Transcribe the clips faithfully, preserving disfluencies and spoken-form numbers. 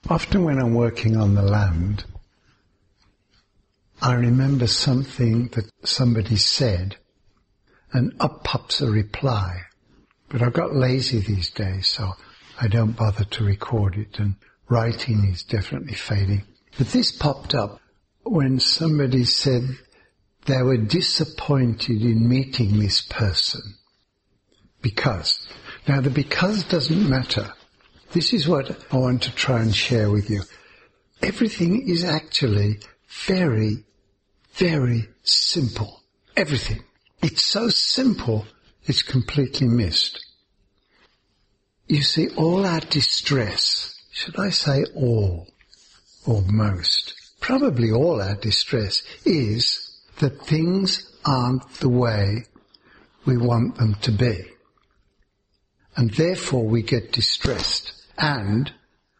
Often when I'm working on the land, I remember something that somebody said, and up pops a reply. But I've got lazy these days, so I don't bother to record it, and writing is definitely fading. But this popped up when somebody said they were disappointed in meeting this person. Because. Now the because doesn't matter. This is what I want to try and share with you. Everything is actually very, very simple. Everything. It's so simple, it's completely missed. You see, all our distress, should I say all, or most, probably all our distress is that things aren't the way we want them to be. And therefore we get distressed. And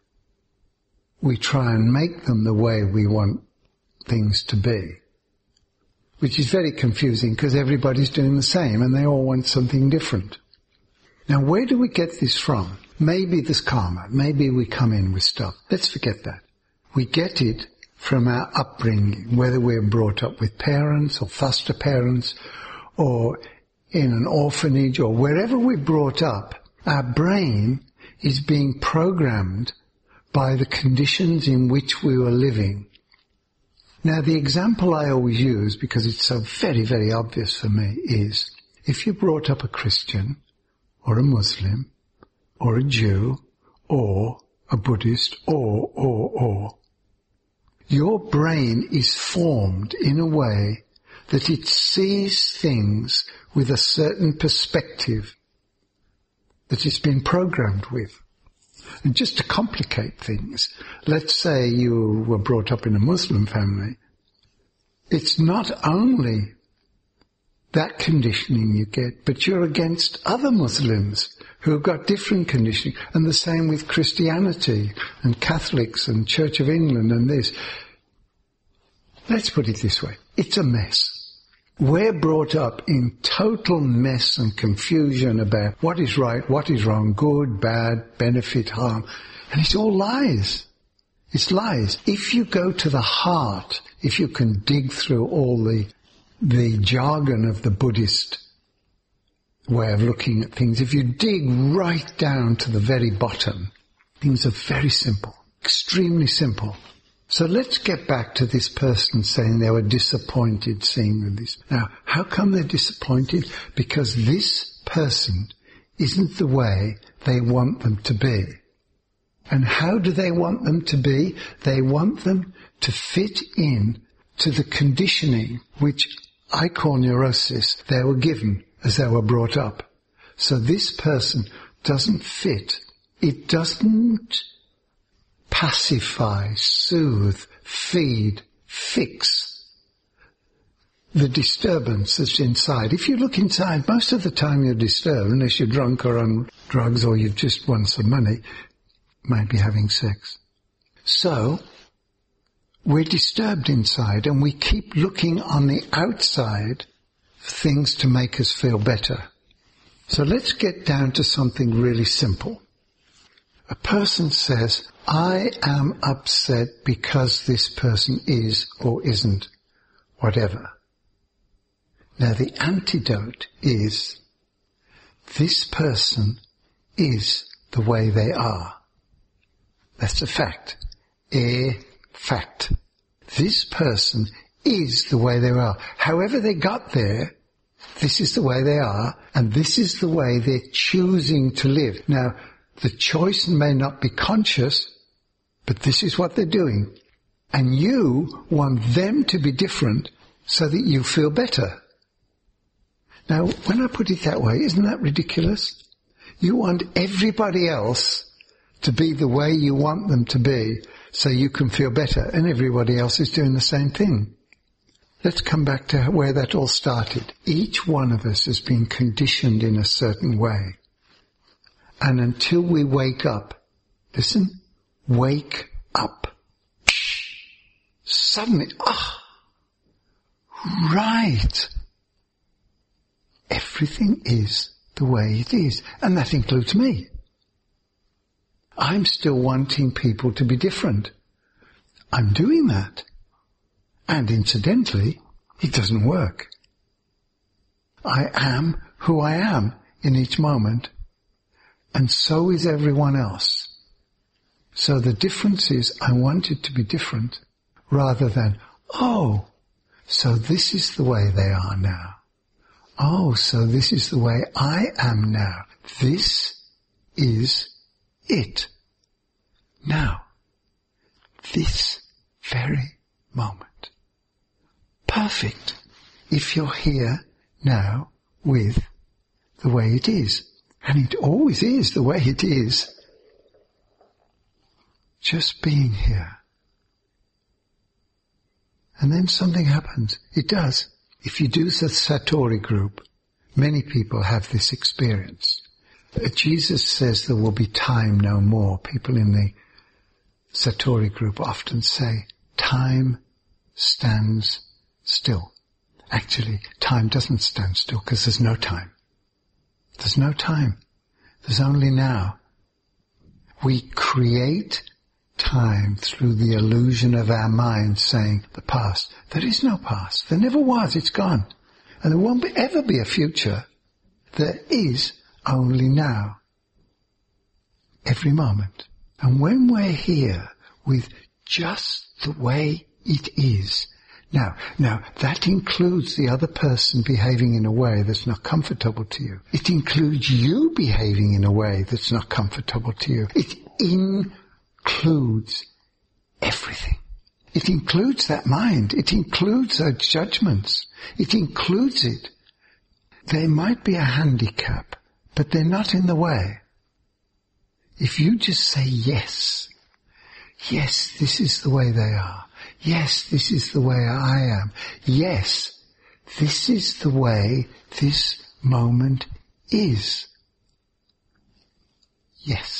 we try and make them the way we want things to be. Which is very confusing because everybody's doing the same and they all want something different. Now where do we get this from? Maybe there's karma. Maybe we come in with stuff. Let's forget that. We get it from our upbringing, whether we're brought up with parents or foster parents or in an orphanage or wherever we're brought up. Our brain is being programmed by the conditions in which we were living. Now, the example I always use, because it's so very, very obvious for me, is if you're brought up a Christian or a Muslim or a Jew or a Buddhist or, or, or, your brain is formed in a way that it sees things with a certain perspective that it's been programmed with. And just to complicate things, let's say you were brought up in a Muslim family. It's not only that conditioning you get, but you're against other Muslims who have got different conditioning. And the same with Christianity and Catholics and Church of England and this. Let's put it this way. It's a mess. We're brought up in total mess and confusion about what is right, what is wrong, good, bad, benefit, harm. And it's all lies. It's lies. If you go to the heart, if you can dig through all the, the jargon of the Buddhist way of looking at things, if you dig right down to the very bottom, things are very simple, extremely simple. So let's get back to this person saying they were disappointed seeing this. Now, how come they're disappointed? Because this person isn't the way they want them to be. And how do they want them to be? They want them to fit in to the conditioning which I call neurosis they were given as they were brought up. So this person doesn't fit. It doesn't pacify, soothe, feed, fix the disturbance that's inside. If you look inside, most of the time you're disturbed, unless you're drunk or on drugs or you've just won some money, maybe having sex. So, we're disturbed inside and we keep looking on the outside for things to make us feel better. So let's get down to something really simple. A person says, I am upset because this person is or isn't whatever. Now the antidote is, this person is the way they are. That's a fact. A fact. This person is the way they are. However they got there, this is the way they are, and this is the way they're choosing to live. Now, the choice may not be conscious, but this is what they're doing. And you want them to be different so that you feel better. Now, when I put it that way, isn't that ridiculous? You want everybody else to be the way you want them to be so you can feel better, and everybody else is doing the same thing. Let's come back to where that all started. Each one of us has been conditioned in a certain way. And until we wake up, listen, wake up. Suddenly, ah, oh, right. Everything is the way it is. And that includes me. I'm still wanting people to be different. I'm doing that. And incidentally, it doesn't work. I am who I am in each moment, and so is everyone else. So the difference is I want it to be different rather than, oh, so this is the way they are now. Oh, so this is the way I am now. This is it. Now, this very moment. Perfect. If you're here now with the way it is. And it always is the way it is. Just being here. And then something happens. It does. If you do the Satori group, many people have this experience. Jesus says there will be time no more. People in the Satori group often say, time stands still. Actually, time doesn't stand still because there's no time. There's no time. There's only now. We create time through the illusion of our mind saying, the past. There is no past. There never was. It's gone. And there won't be, ever be a future. There is only now. Every moment. And when we're here with just the way it is, Now, now, that includes the other person behaving in a way that's not comfortable to you. It includes you behaving in a way that's not comfortable to you. It includes everything. It includes that mind. It includes those judgments. It includes it. There might be a handicap, but they're not in the way. If you just say yes, yes, this is the way they are. Yes, this is the way I am. Yes, this is the way this moment is. Yes.